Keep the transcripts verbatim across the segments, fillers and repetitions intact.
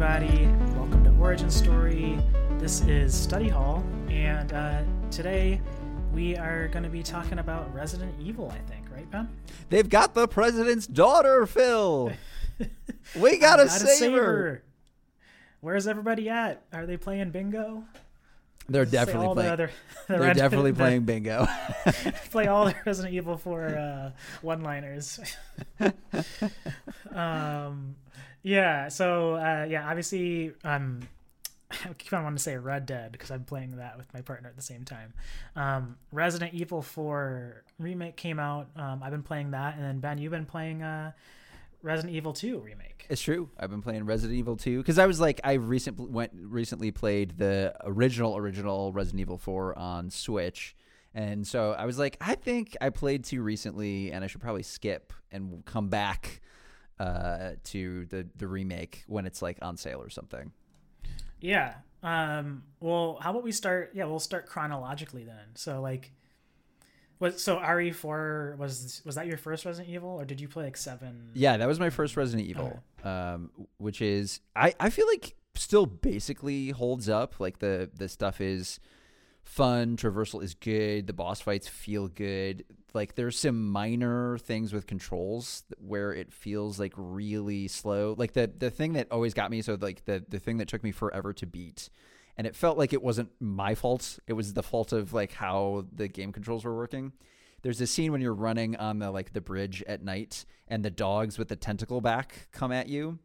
everybody. Welcome to Origin Story. This is Study Hall, and uh, today we are going to be talking about Resident Evil, I think, right, Ben? They've got the president's daughter, Phil. We gotta, gotta save, save her. her. Where's everybody at? Are they playing bingo? They're definitely playing. The other, the they're definitely the, playing bingo. Play all the Resident Evil four uh, one-liners. um, yeah. So uh, yeah, obviously, um, I keep on wanting to say Red Dead because I'm playing that with my partner at the same time. Um, Resident Evil four remake came out. Um, I've been playing that, and then Ben, you've been playing uh, Resident Evil two remake. It's true. I've been playing Resident Evil two because I was like, I recently went recently played the original original Resident Evil four on Switch, and so I was like, I think I played two recently, and I should probably skip and come back uh, to the the remake when it's like on sale or something. Yeah. Um, well, how about we start? Yeah, we'll start chronologically then. So like. Was so R E four was was that your first Resident Evil, or did you play like seven? Yeah, that was my first Resident Evil, okay. um, which is I, I feel like still basically holds up. Like the the stuff is fun, traversal is good, the boss fights feel good. Like there's some minor things with controls where it feels like really slow. Like the the thing that always got me, so like the the thing that took me forever to beat. And it felt like it wasn't my fault. It was the fault of like how the game controls were working. There's a scene when you're running on the like the bridge at night and the dogs with the tentacle back come at you.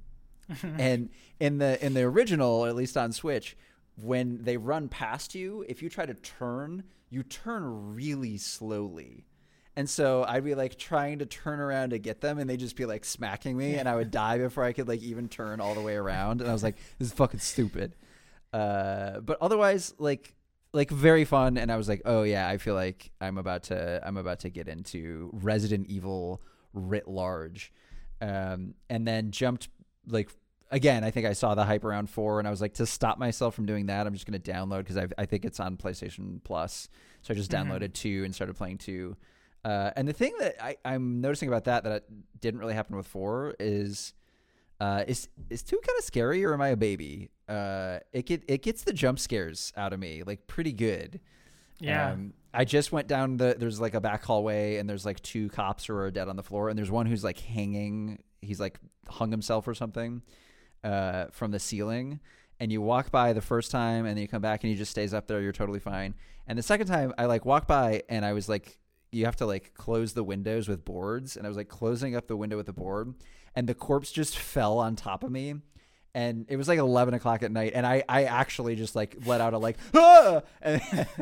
And in the in the original, or at least on Switch, when they run past you, if you try to turn, you turn really slowly. And so I'd be like trying to turn around to get them, and they'd just be like smacking me, and I would die before I could like even turn all the way around. And I was like, this is fucking stupid. Uh, but otherwise, like, like very fun. And I was like, oh yeah, I feel like I'm about to, I'm about to get into Resident Evil writ large. Um, and then jumped like, again, I think I saw the hype around four, and I was like, to stop myself from doing that, I'm just going to download, cause I I think it's on PlayStation Plus. So I just downloaded mm-hmm. two and started playing two. Uh, and the thing that I, I'm noticing about that, that didn't really happen with four is, uh, is, is two kind of scary, or am I a baby? Uh, it get it gets the jump scares out of me like pretty good. Yeah. Um, I just went down the there's like a back hallway, and there's like two cops who are dead on the floor, and there's one who's like hanging. He's like hung himself or something uh, from the ceiling. And you walk by the first time, and then you come back, and he just stays up there. You're totally fine. And the second time, I like walked by, and I was like, you have to like close the windows with boards, and I was like closing up the window with the board, and the corpse just fell on top of me. And it was like eleven o'clock at night, and I, I actually just like let out a like, ah! And,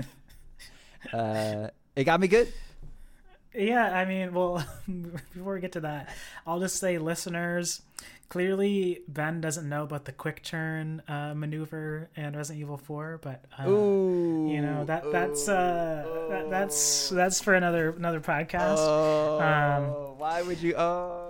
uh, it got me good. Yeah, I mean, well, before we get to that, I'll just say, listeners, clearly Ben doesn't know about the quick turn uh, maneuver in Resident Evil four, but uh, ooh, you know that that's ooh, uh, ooh. that, that's that's for another another podcast. Oh, um, why would you? Oh.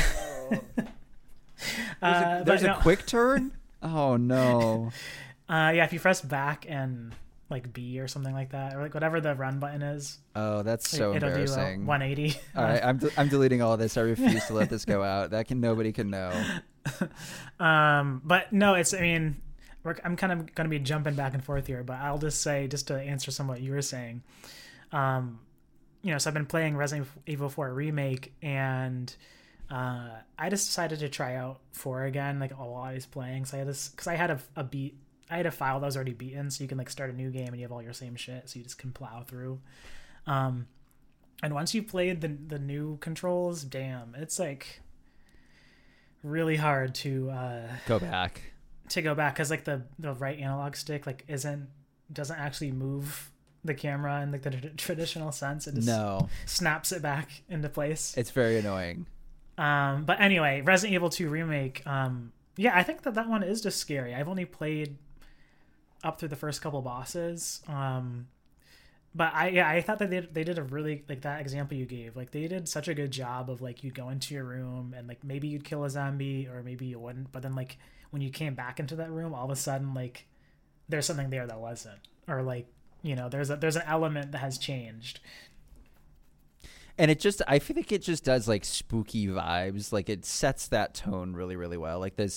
There's a, Uh, there's a no. quick turn? Oh, no. Uh, yeah, if you press back and like B or something like that, or like whatever the run button is. Oh, that's so it'll embarrassing. do a one eighty. All right, I'm, de- I'm deleting all this. I refuse to let this go out. That can nobody can know. um, but no, it's, I mean, we're, I'm kind of going to be jumping back and forth here, but I'll just say, just to answer some of what you were saying, um, you know, so I've been playing Resident Evil four Remake, and uh I just decided to try out four again, like while I was playing. So I had this because I had a, a beat I had a file that was already beaten, so you can like start a new game and you have all your same shit, so you just can plow through. Um and once you played the the new controls, damn, it's like really hard to uh go back to go back because like the the right analog stick like isn't doesn't actually move the camera in like the t- traditional sense. It just no snaps it back into place. It's very annoying. Um, but anyway, Resident Evil two Remake, um, yeah, I think that that one is just scary. I've only played up through the first couple bosses, um, but I yeah I thought that they they did a really, like that example you gave, like they did such a good job of like you'd go into your room and like maybe you'd kill a zombie or maybe you wouldn't, but then like when you came back into that room, all of a sudden like there's something there that wasn't, or like, you know, there's a there's an element that has changed. And it just, I feel like it just does like spooky vibes. Like it sets that tone really, really well. Like this,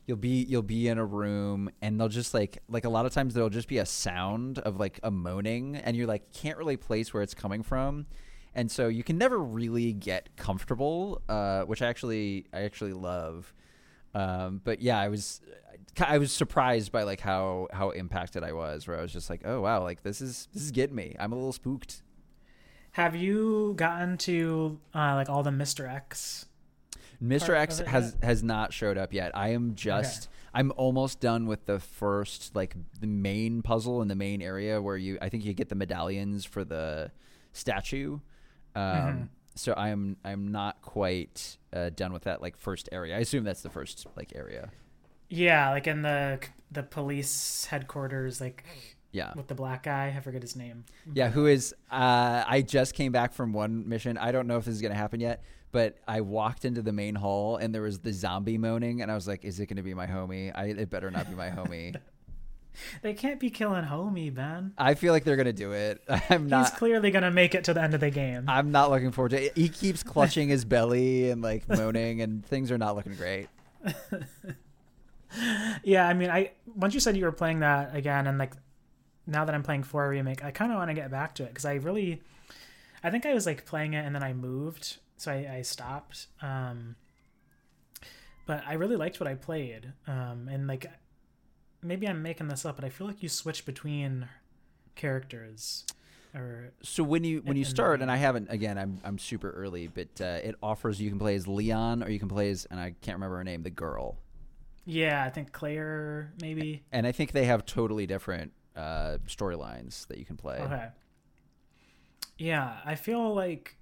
you'll be you'll be in a room and they'll just like like a lot of times there'll just be a sound of like a moaning and you're like can't really place where it's coming from, and so you can never really get comfortable, uh, which I actually I actually love. Um, but yeah, I was I was surprised by like how how impacted I was, where I was just like, oh wow, like this is this is getting me. I'm a little spooked. Have you gotten to uh, like all the Mister X? Mister X has yet? has not showed up yet. I am just okay. I'm almost done with the first like the main puzzle in the main area where you I think you get the medallions for the statue. Um, mm-hmm. So I'm I'm not quite uh, done with that like first area. I assume that's the first like area. Yeah, like in the the police headquarters, like. Yeah. With the black guy. I forget his name. Yeah, who is, uh, I just came back from one mission. I don't know if this is going to happen yet, but I walked into the main hall and there was the zombie moaning and I was like, is it going to be my homie? I, it better not be my homie. They can't be killing homie, Ben. I feel like they're going to do it. I'm not. He's clearly going to make it to the end of the game. I'm not looking forward to it. He keeps clutching his belly and like moaning and things are not looking great. Yeah, I mean, I once you said you were playing that again and like, now that I'm playing four Remake, I kind of want to get back to it because I really, I think I was like playing it and then I moved, so I, I stopped. Um, but I really liked what I played, um, and like maybe I'm making this up, but I feel like you switch between characters. Or so when you when you start, and I haven't again, I'm I'm super early, but uh, it offers you can play as Leon or you can play as, and I can't remember her name, the girl. Yeah, I think Claire maybe. And I think they have totally different. Uh, storylines that you can play. Okay. Yeah, I feel like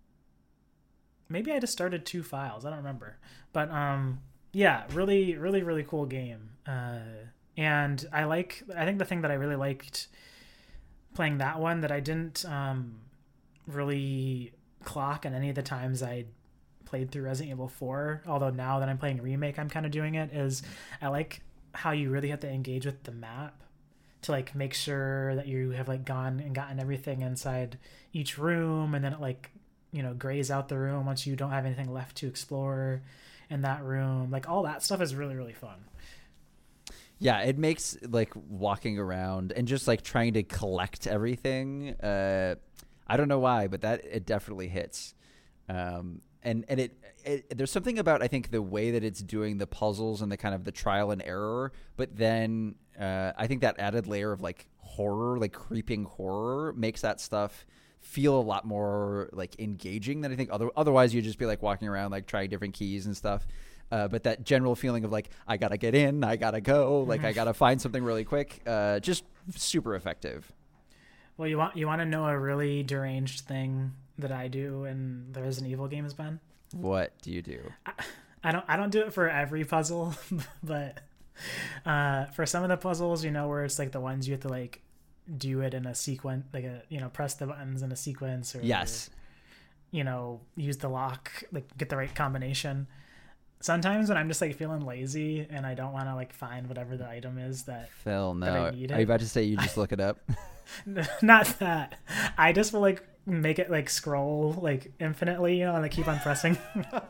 maybe I just started two files. I don't remember, but um, yeah, really, really, really cool game. Uh, and I like. I think the thing that I really liked playing that one that I didn't um really clock in any of the times I played through Resident Evil four. Although now that I'm playing Remake, I'm kind of doing it. Is I like how you really have to engage with the map. To like make sure that you have like gone and gotten everything inside each room, and then it like, you know, grays out the room once you don't have anything left to explore in that room. Like all that stuff is really, really fun. Yeah, it makes like walking around and just like trying to collect everything. Uh, I don't know why, but that it definitely hits. Um, and and it, it there's something about I think the way that it's doing the puzzles and the kind of the trial and error, but then. Uh, I think that added layer of like horror, like creeping horror, makes that stuff feel a lot more like engaging than I think. Other otherwise, you'd just be like walking around like trying different keys and stuff. Uh, but that general feeling of like I gotta get in, I gotta go, like I gotta find something really quick, uh, just super effective. Well, you want you want to know a really deranged thing that I do in the Resident Evil games, Ben? What do you do? I, I don't I don't do it for every puzzle, but. Uh, for some of the puzzles, you know, where it's like the ones you have to like do it in a sequence, like a, you know, press the buttons in a sequence or, yes, you know, use the lock, like get the right combination. Sometimes when I'm just like feeling lazy and I don't want to like find whatever the item is that, Phil, no, that I need are you about to say you just look it up? Not that. I just will like make it like scroll like infinitely, you know, and I keep on pressing.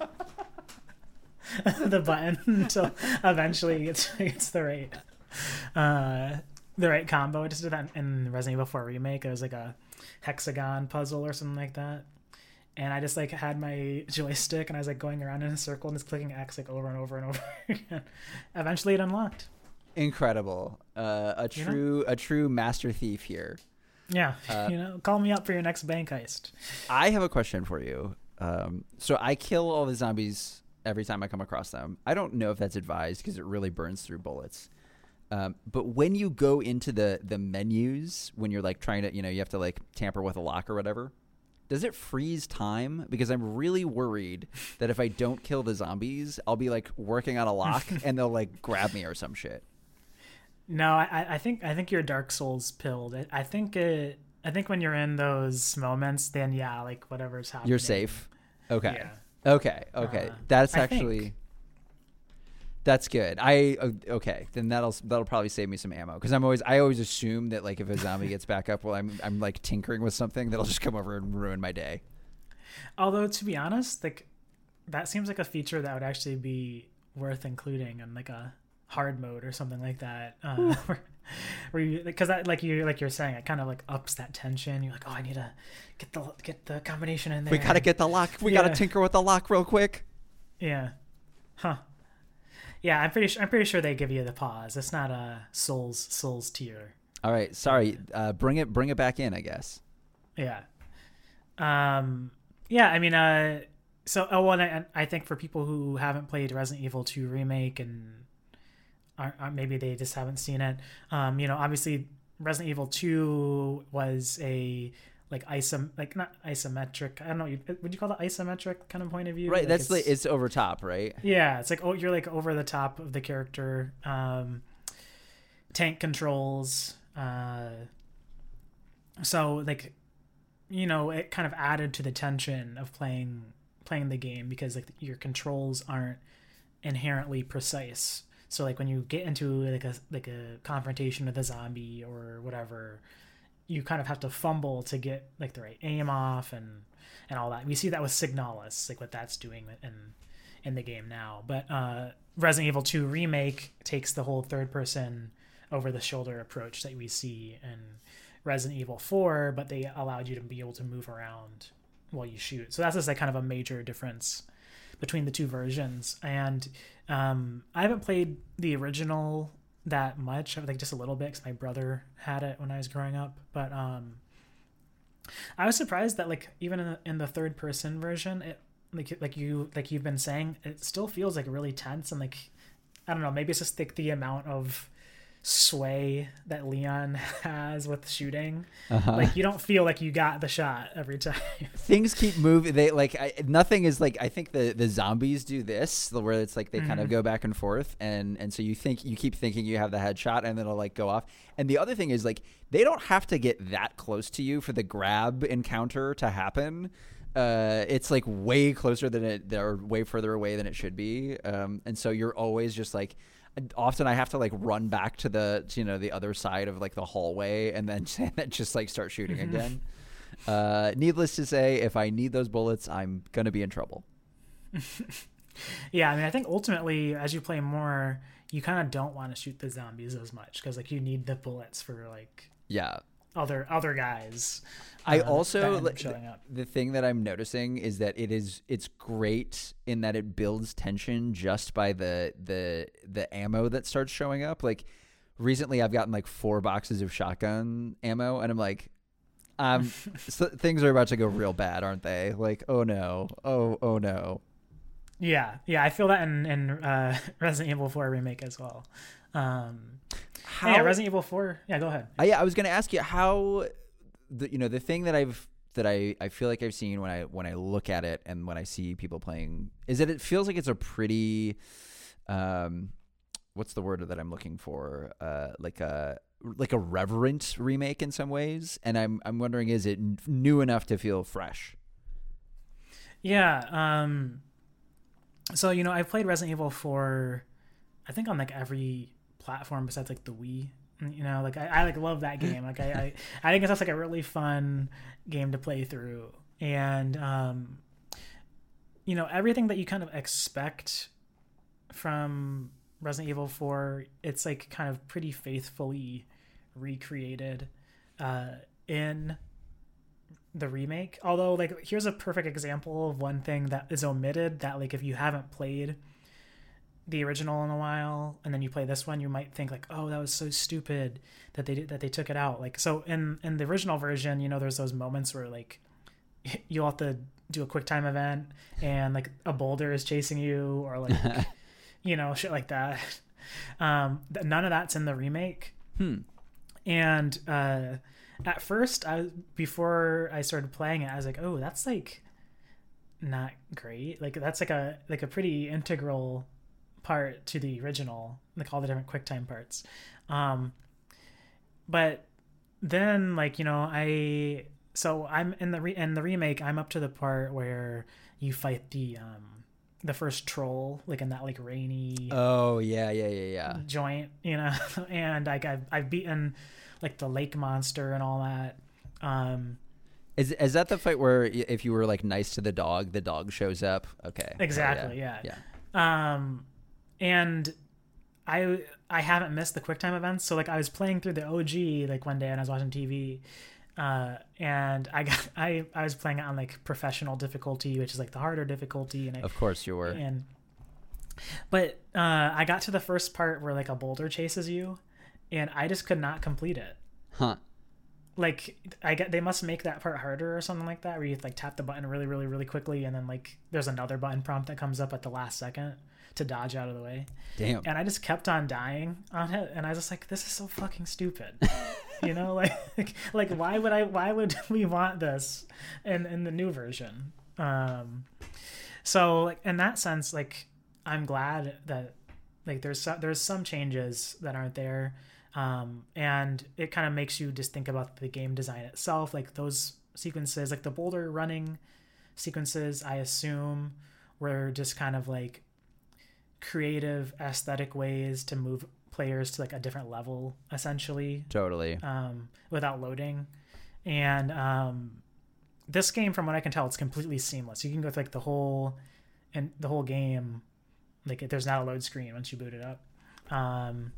the button until eventually it's it's the right uh the right combo. I just did that in Resident Evil four Remake. It was like a hexagon puzzle or something like that, and I just like had my joystick and I was like going around in a circle and just clicking X like over and over and over again. Eventually it unlocked. Incredible. Uh a true you know? a true master thief here. Yeah. Uh, you know, call me up for your next bank heist. I have a question for you. Um so I kill all the zombies every time I come across them. I don't know if that's advised because it really burns through bullets. Um, but when you go into the the menus, when you're like trying to, you know, you have to like tamper with a lock or whatever, does it freeze time? Because I'm really worried that if I don't kill the zombies, I'll be like working on a lock and they'll like grab me or some shit. No, I, I think I think you're Dark Souls pilled. I, I think it. I think when you're in those moments, then yeah, like whatever's happening, you're safe. Okay. Yeah. Okay. Okay. Uh, that's I actually. Think. That's good. I uh, okay. Then that'll that'll probably save me some ammo because I'm always I always assume that like if a zombie gets back up while I'm I'm like tinkering with something, that'll just come over and ruin my day. Although to be honest, like that seems like a feature that would actually be worth including in like a hard mode or something like that. Uh, where, where you, because that, like you, like you're saying, it kind of like ups that tension. You're like, oh, I need to get the get the combination in there. We gotta get the lock. We Yeah. gotta tinker with the lock real quick. Yeah. Huh. Yeah, I'm pretty. Sure, I'm pretty sure they give you the pause. It's not a Souls Souls tier. All right, sorry. Uh, bring it bring it back in, I guess. Yeah. Um. Yeah. I mean. Uh. So. Oh. Well. I, I think for people who haven't played Resident Evil two remake and are, are maybe they just haven't seen it. Um. You know. Obviously, Resident Evil two was a like isom like not isometric. I don't know. Would you call it isometric kind of point of view? Right. Like that's it's, like it's over top, right? Yeah. It's like oh, you're like over the top of the character. Um. Tank controls. Uh. So like. You know, it kind of added to the tension of playing playing the game because like your controls aren't inherently precise. So like when you get into like a like a confrontation with a zombie or whatever, you kind of have to fumble to get like the right aim off and and all that. We see that with Signalis, like what that's doing in in the game now. But uh, Resident Evil two remake takes the whole third person over the shoulder approach that we see in Resident Evil four, but they allowed you to be able to move around while you shoot. So that's just like kind of a major difference between the two versions. And um, I haven't played the original that much, like just a little bit, because my brother had it when I was growing up. But um, I was surprised that like even in the, in the third person version, it like like you like you've been saying, it still feels like really tense and like I don't know, maybe it's just like the amount of sway that Leon has with shooting. Uh-huh. Like you don't feel like you got the shot every time. Things keep moving. They like I, nothing is like I think the the zombies do this where it's like they mm-hmm. kind of go back and forth and and so you think you keep thinking you have the headshot and then it'll like go off. And the other thing is like they don't have to get that close to you for the grab encounter to happen. Uh, it's like way closer than it or way further away than it should be. Um, and so you're always just like. Often I have to like run back to the you know the other side of like the hallway and then just like start shooting mm-hmm. again. Uh, needless to say, if I need those bullets, I'm gonna be in trouble. Yeah, I mean, I think ultimately, as you play more, you kind of don't want to shoot the zombies as much because like you need the bullets for like yeah other other guys. I uh, also like, showing up. The thing that I'm noticing is that it is it's great in that it builds tension just by the the the ammo that starts showing up. Like recently, I've gotten like four boxes of shotgun ammo, and I'm like, um, so things are about to go real bad, aren't they? Like, oh no, oh oh no. Yeah, yeah, I feel that in in uh, Resident Evil four remake as well. Um, how, yeah, Resident Evil four. Yeah, go ahead. I, yeah, I was going to ask you how. The, you know the thing that I've that I, I feel like I've seen when I when I look at it and when I see people playing is that it feels like it's a pretty um what's the word that I'm looking for uh like a like a reverent remake in some ways, and I'm I'm wondering, is it new enough to feel fresh? Yeah. Um. So you know I've played Resident Evil four, I think on like every platform besides like the Wii. You know, like I, I like love that game. Like I, I, I think it's just like a really fun game to play through, and um, you know, everything that you kind of expect from Resident Evil four, it's like kind of pretty faithfully recreated uh, in the remake. Although, like, here's a perfect example of one thing that is omitted that, like, if you haven't played the original in a while and then you play this one, you might think like, oh, that was so stupid that they did that they took it out. Like, so in in the original version, you know, there's those moments where like you'll have to do a quick time event and like a boulder is chasing you or like you know, shit like that. Um none of that's in the remake. hmm And uh at first I before I started playing it, I was like, oh, that's like not great. Like that's like a like a pretty integral part to the original, like all the different QuickTime parts. Um, but then, like, you know, I so I'm in the re- in the remake. I'm up to the part where you fight the um the first troll, like in that like rainy oh yeah yeah yeah yeah joint, you know, and like I've I've beaten like the lake monster and all that. Um, Is is that the fight where if you were like nice to the dog, the dog shows up? Okay. Exactly. Oh, yeah. yeah. Yeah. Um. and I I haven't missed the QuickTime events. So like I was playing through the O G like one day and I was watching T V, uh, and I got I I was playing it on like professional difficulty, which is like the harder difficulty. And I, Of course you were. And but uh, I got to the first part where like a boulder chases you, and I just could not complete it. Huh. Like I get they must make that part harder or something like that, where you like tap the button really really really quickly, and then like there's another button prompt that comes up at the last second to dodge out of the way. Damn. And I just kept on dying on it, and I was just like, this is so fucking stupid. You know, like like why would I why would we want this in in the new version? Um so like in that sense, like I'm glad that like there's so, there's some changes that aren't there. Um, and it kind of makes you just think about the game design itself, like those sequences, like the boulder running sequences, I assume were just kind of like creative aesthetic ways to move players to like a different level, essentially. Totally. Um, without loading. And um, this game, from what I can tell, it's completely seamless. You can go through like the whole and the whole game, like there's not a load screen once you boot it up. Um,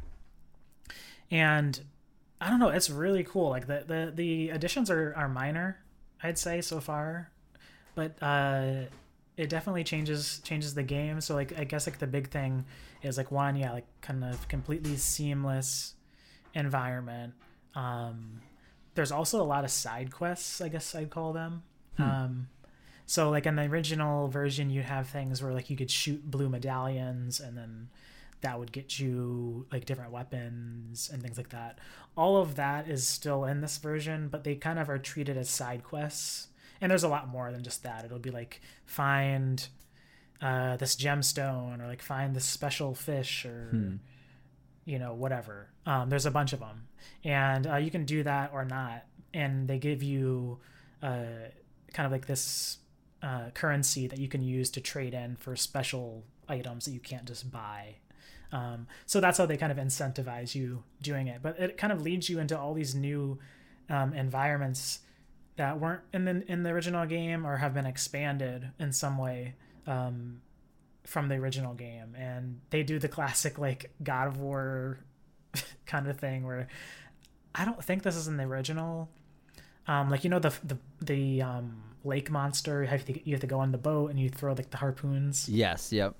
And I don't know, it's really cool. Like the, the, the additions are, are minor, I'd say so far, but uh, it definitely changes changes the game. So like I guess like the big thing is like one, yeah, like kind of completely seamless environment. Um, there's also a lot of side quests, I guess I'd call them. Hmm. Um, so like in the original version, you have things where like you could shoot blue medallions, and then that would get you like different weapons and things like that. All of that is still in this version, but they kind of are treated as side quests. And there's a lot more than just that. It'll be like find uh, this gemstone, or like find this special fish, or hmm. you know, whatever. Um, there's a bunch of them, and uh, you can do that or not. And they give you uh, kind of like this uh, currency that you can use to trade in for special items that you can't just buy. Um, so that's how they kind of incentivize you doing it. But it kind of leads you into all these new um, environments that weren't in the, in the original game, or have been expanded in some way um, from the original game. And they do the classic like God of War kind of thing, where I don't think this is in the original. Um, like, you know, the the, the um, lake monster, you have, to, you have to go on the boat and you throw like the harpoons. Yes. Yep.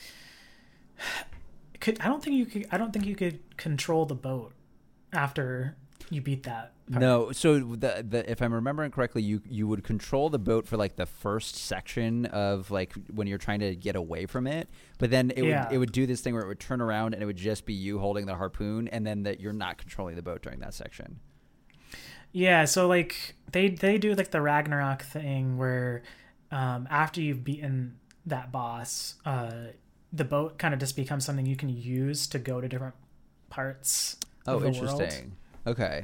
Could I don't think you could I don't think you could control the boat after you beat that part. No, so the, the if I'm remembering correctly, you you would control the boat for like the first section of like when you're trying to get away from it, but then it yeah. would it would do this thing where it would turn around and it would just be you holding the harpoon, and then that you're not controlling the boat during that section. Yeah, so like they they do like the Ragnarok thing where um, after you've beaten that boss, uh, the boat kind of just becomes something you can use to go to different parts oh, of the interesting. world. Okay.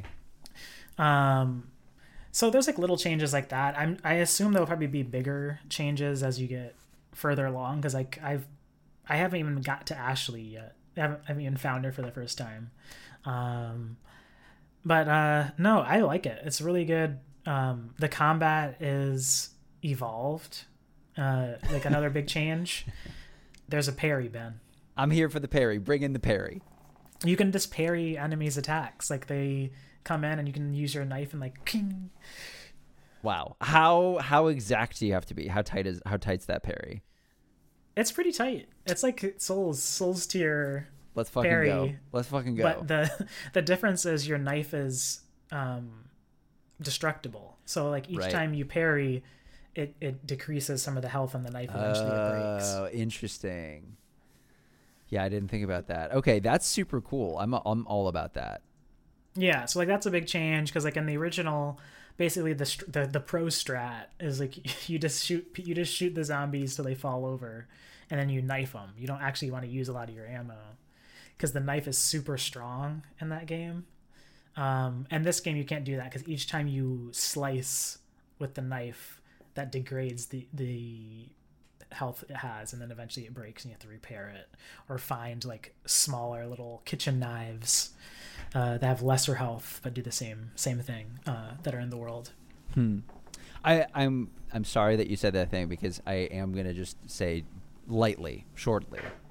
Um, so there's like little changes like that. I'm I assume there'll probably be bigger changes as you get further along, because like I've I haven't even got to Ashley yet. I haven't, I haven't even found her for the first time. Um, but uh, no, I like it. It's really good. Um, the combat is evolved. Uh, like another big change. There's a parry, Ben. I'm here for the parry. Bring in the parry. You can just parry enemies' attacks. Like they come in and you can use your knife and like king. Wow. How how exact do you have to be? How tight is how tight's that parry? It's pretty tight. It's like Souls Souls tier. Let's fucking parry, go. Let's fucking go. But the the difference is your knife is um, destructible. So like each right. time you parry, it, it decreases some of the health on the knife. Eventually oh, it breaks. Oh, interesting. Yeah, I didn't think about that. Okay, that's super cool. I'm I'm all about that. Yeah, so like that's a big change, because like in the original, basically the the the pro strat is like you just shoot you just shoot the zombies till they fall over, and then you knife them. You don't actually want to use a lot of your ammo, because the knife is super strong in that game. Um, and this game you can't do that, because each time you slice with the knife, that degrades the the health it has, and then eventually it breaks and you have to repair it, or find like smaller little kitchen knives uh, that have lesser health but do the same same thing uh, that are in the world. Hmm. I, I'm I'm sorry that you said that thing, because I am gonna just say lightly, shortly.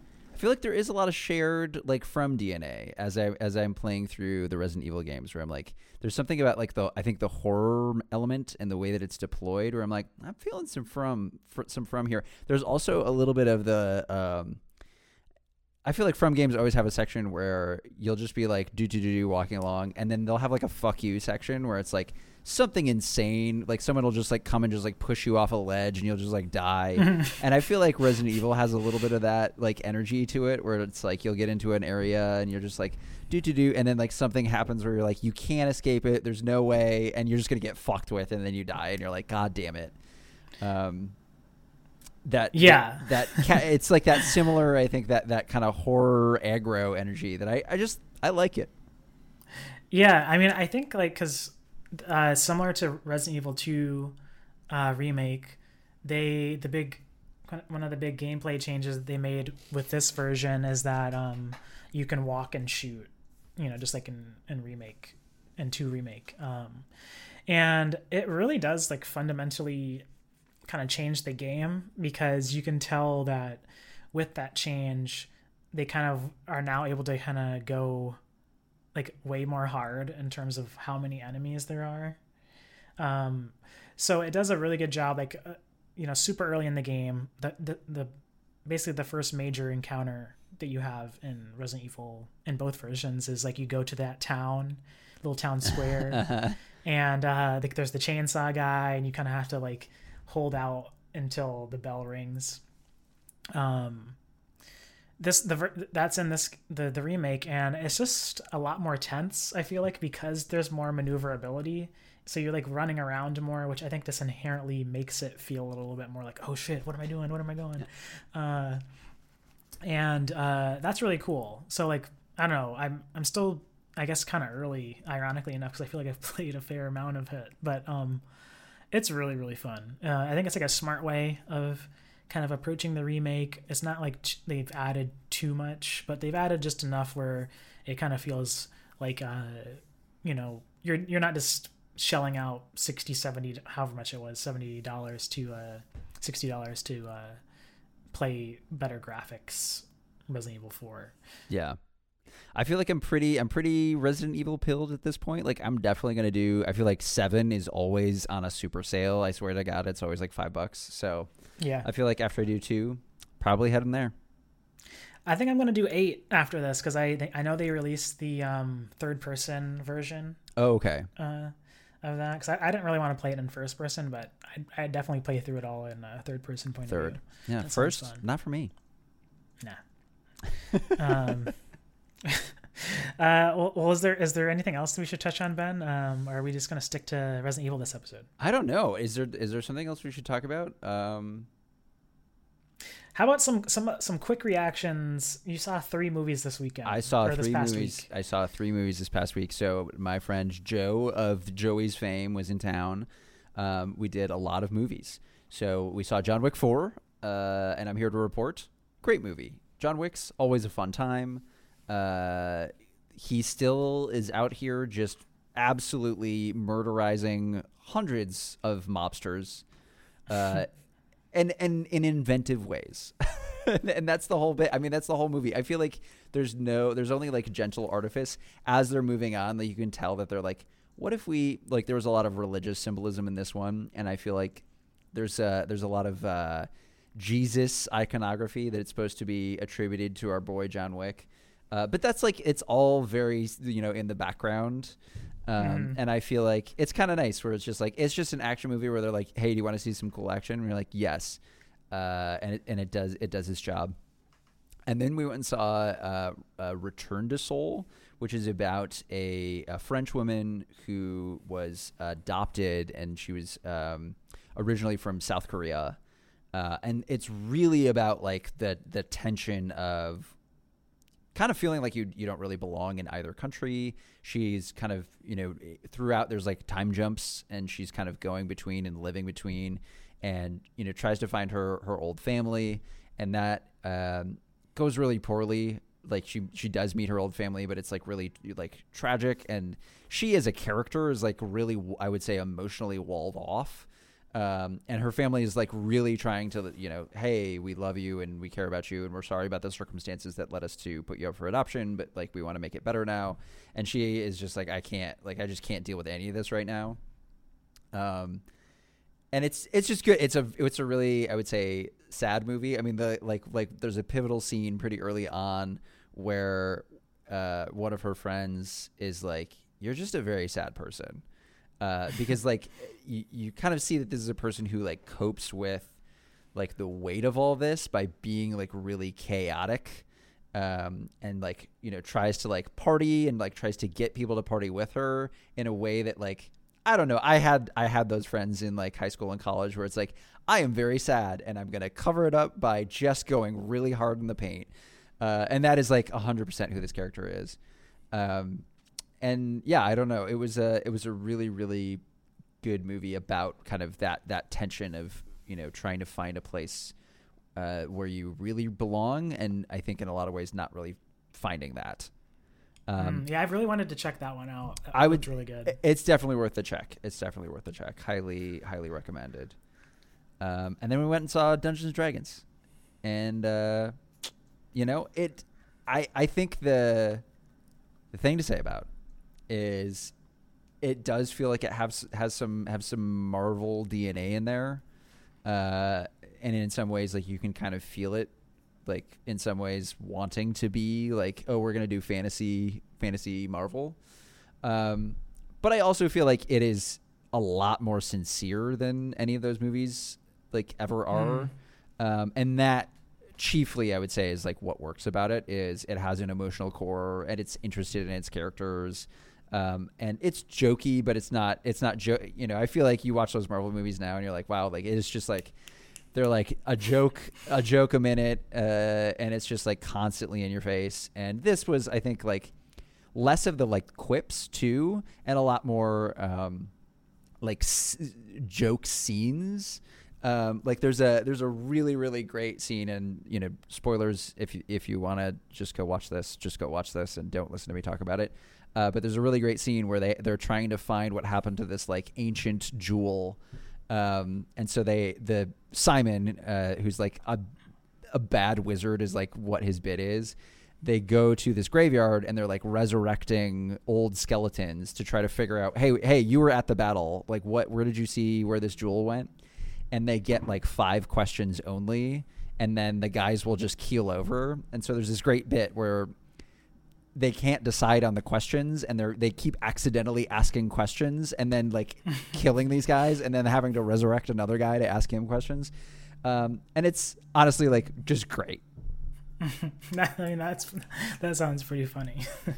feel like there is a lot of shared like From D N A as I as I'm playing through the Resident Evil games, where I'm like, there's something about like the I think the horror element and the way that it's deployed, where I'm like, I'm feeling some From fr- some From here. There's also a little bit of the. Um, I feel like From games always have a section where you'll just be like do do do do walking along, and then they'll have like a fuck you section where it's like something insane, like someone will just like come and just like push you off a ledge and you'll just like die. And I feel like Resident Evil has a little bit of that like energy to it, where it's like you'll get into an area and you're just like do do do, and then like something happens where you're like you can't escape it, there's no way, and you're just gonna get fucked with, and then you die and you're like god damn it. Um, that yeah that, that it's like that similar, I think that that kind of horror aggro energy that I I just I like it. Yeah, I mean, I think like because uh, similar to Resident Evil two uh, remake, they the big one of the big gameplay changes that they made with this version is that um, you can walk and shoot, you know, just like in in remake in two remake, um, and it really does like fundamentally kind of change the game, because you can tell that with that change, they kind of are now able to kind of go like way more hard in terms of how many enemies there are. Um, so it does a really good job. Like, uh, you know, super early in the game, the, the, the, basically the first major encounter that you have in Resident Evil in both versions is like, you go to that town, little town square uh-huh. and, uh, like there's the chainsaw guy, and you kind of have to like hold out until the bell rings. Um, This the that's in this the the remake, and it's just a lot more tense, I feel like, because there's more maneuverability. So you're like running around more, which I think just inherently makes it feel a little bit more like, oh shit, what am I doing? What am I going? Uh, and uh, that's really cool. So like, I don't know, I'm I'm still, I guess, kind of early, ironically enough, because I feel like I've played a fair amount of it, but um, it's really really fun. Uh, I think it's like a smart way of kind of approaching the remake. It's not like ch- they've added too much, but they've added just enough where it kind of feels like, uh, you know, you're you're not just shelling out sixty, seventy, however much it was, seventy dollars to uh, sixty dollars to uh, play better graphics Resident Evil four. Yeah. I feel like I'm pretty I'm pretty Resident Evil pilled at this point. Like, I'm definitely going to do, I feel like seven is always on a super sale. I swear to God, it's always like five bucks. So yeah, I feel like after I do two, probably head in there. I think I'm going to do eight after this, because I think, I know they released the um, third person version. Oh, okay. Uh, of that, because I, I didn't really want to play it in first person, but I I definitely play through it all in a third person point third. of view. Yeah, that first, not for me. Nah. um, uh, well, well, is there is there anything else that we should touch on, Ben? Um, or are we just going to stick to Resident Evil this episode? I don't know. Is there is there something else we should talk about? Um, How about some some some quick reactions? You saw three movies this weekend. I saw or this three past movies. Week. I saw three movies this past week. So my friend Joe of Joey's fame was in town. Um, we did a lot of movies. So we saw John Wick four, uh, and I'm here to report. Great movie. John Wick's always a fun time. Uh, he still is out here just absolutely murderizing hundreds of mobsters. Uh, And, and in inventive ways. And that's the whole bit. I mean, that's the whole movie. I feel like there's no, there's only like gentle artifice as they're moving on. Like, you can tell that they're like, what if we, like, there was a lot of religious symbolism in this one. And I feel like there's a, there's a lot of uh, Jesus iconography that it's supposed to be attributed to our boy John Wick. Uh, but that's like, it's all very, you know, in the background. Um, mm. And I feel like it's kind of nice where it's just like, it's just an action movie where they're like, hey, do you want to see some cool action? And you're like, yes. Uh, and it, and it does, it does its job. And then we went and saw uh, uh, Return to Seoul, which is about a, a French woman who was adopted, and she was um, originally from South Korea. Uh, and it's really about like the, the tension of kind of feeling like you you don't really belong in either country. She's kind of, you know, throughout there's like time jumps, and she's kind of going between and living between, and, you know, tries to find her, her old family, and that um, goes really poorly. Like, she, she does meet her old family, but it's like really like tragic. And she as a character is like really, I would say, emotionally walled off. Um, and her family is like really trying to, you know, hey, we love you and we care about you and we're sorry about the circumstances that led us to put you up for adoption, but like we want to make it better now. And she is just like, I can't, like I just can't deal with any of this right now. Um, and it's it's just good. It's a it's a really, I would say, sad movie. I mean, the like like there's a pivotal scene pretty early on where uh, one of her friends is like, "You're just a very sad person." Uh, because like you, you kind of see that this is a person who like copes with like the weight of all this by being like really chaotic, um, and like, you know, tries to like party and like tries to get people to party with her in a way that like, I don't know. I had I had those friends in like high school and college where it's like, I am very sad and I'm going to cover it up by just going really hard in the paint. Uh, and that is like one hundred percent who this character is. Um, And yeah, I don't know. It was a it was a really really good movie about kind of that that tension of, you know, trying to find a place uh, where you really belong, and I think in a lot of ways not really finding that. Um, mm, yeah, I really wanted to check that one out. That I would really good. It's definitely worth the check. It's definitely worth the check. Highly highly recommended. Um, and then we went and saw Dungeons and Dragons, and uh, you know it. I I think the the thing to say about is it does feel like it has has some have some Marvel D N A in there, uh, and in some ways, like you can kind of feel it, like in some ways wanting to be like, oh, we're gonna do fantasy fantasy Marvel, um, but I also feel like it is a lot more sincere than any of those movies like ever are, mm. um, and that chiefly I would say is like what works about it is it has an emotional core and it's interested in its characters. Um, and it's jokey, but it's not, it's not, jo- you know, I feel like you watch those Marvel movies now and you're like, wow, like it's just like, they're like a joke, a joke a minute. Uh, and it's just like constantly in your face. And this was, I think, like less of the like quips too, and a lot more, um, like s- joke scenes. Um, like there's a, there's a really, really great scene, and, you know, spoilers, if you, if you want to just go watch this, just go watch this and don't listen to me talk about it. Uh, but there's a really great scene where they, they're trying to find what happened to this like ancient jewel. Um, and so they, the Simon, uh, who's like a, a bad wizard is like what his bit is. They go to this graveyard and they're like resurrecting old skeletons to try to figure out, Hey, Hey, you were at the battle. Like what, where did you see where this jewel went? And they get like five questions only. And then the guys will just keel over. And so there's this great bit where they can't decide on the questions, and they're they keep accidentally asking questions and then like killing these guys and then having to resurrect another guy to ask him questions. Um, and it's honestly like just great. I mean, that's that sounds pretty funny.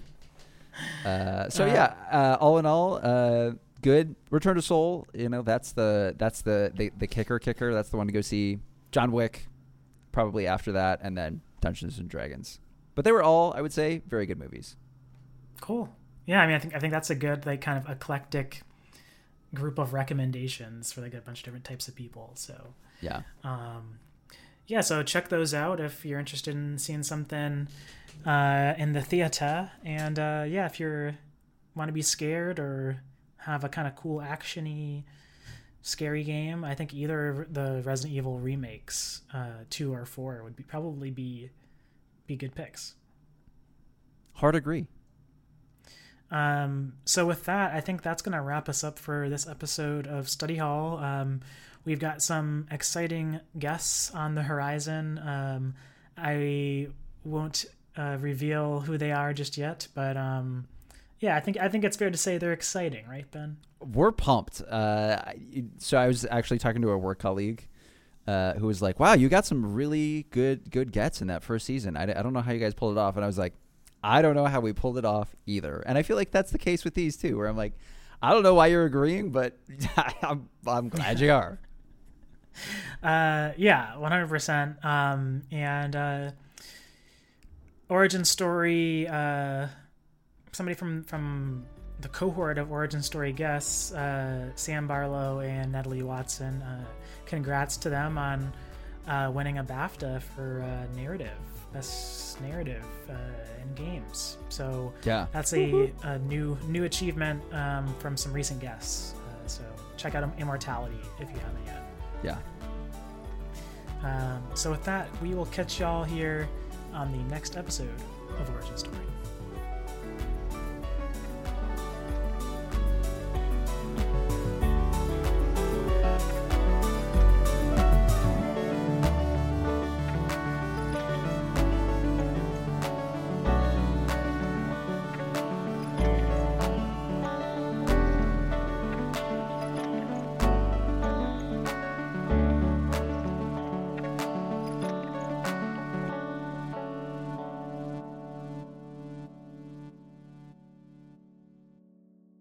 uh, so uh, yeah, uh, all in all, uh, good. Return to Seoul, you know, that's the that's the, the the kicker kicker. That's the one to go see. John Wick, probably after that, and then Dungeons and Dragons. But they were all, I would say, very good movies. Cool. Yeah, I mean, I think I think that's a good, like, kind of eclectic group of recommendations for like a bunch of different types of people. So yeah, um, yeah. So check those out if you're interested in seeing something uh, in the theater. And uh, yeah, if you're want to be scared or have a kind of cool actiony, scary game, I think either of the Resident Evil remakes, uh, two or four, would be probably be. be good picks. Hard agree. Um, so with that, I think that's going to wrap us up for this episode of Study Hall. Um, we've got some exciting guests on the horizon. Um, I won't uh, reveal who they are just yet, but um, yeah, I think I think it's fair to say they're exciting, right, Ben? We're pumped. Uh, so I was actually talking to a work colleague Uh, who was like, wow, you got some really good good gets in that first season. I, I don't know how you guys pulled it off. And I was like, I don't know how we pulled it off either. And I feel like that's the case with these too, where I'm like, I don't know why you're agreeing, but I'm, I'm glad you are. Uh, yeah, one hundred percent. Um, and uh, origin story, uh, somebody from, from the cohort of origin story guests, uh, Sam Barlow and Natalie Watson, uh, congrats to them on uh, winning a BAFTA for uh, narrative, best narrative uh, in games. So yeah, that's a, a new new achievement um, from some recent guests. Uh, so check out Immortality if you haven't yet. Yeah. Um, so with that, we will catch y'all here on the next episode of Origin Story.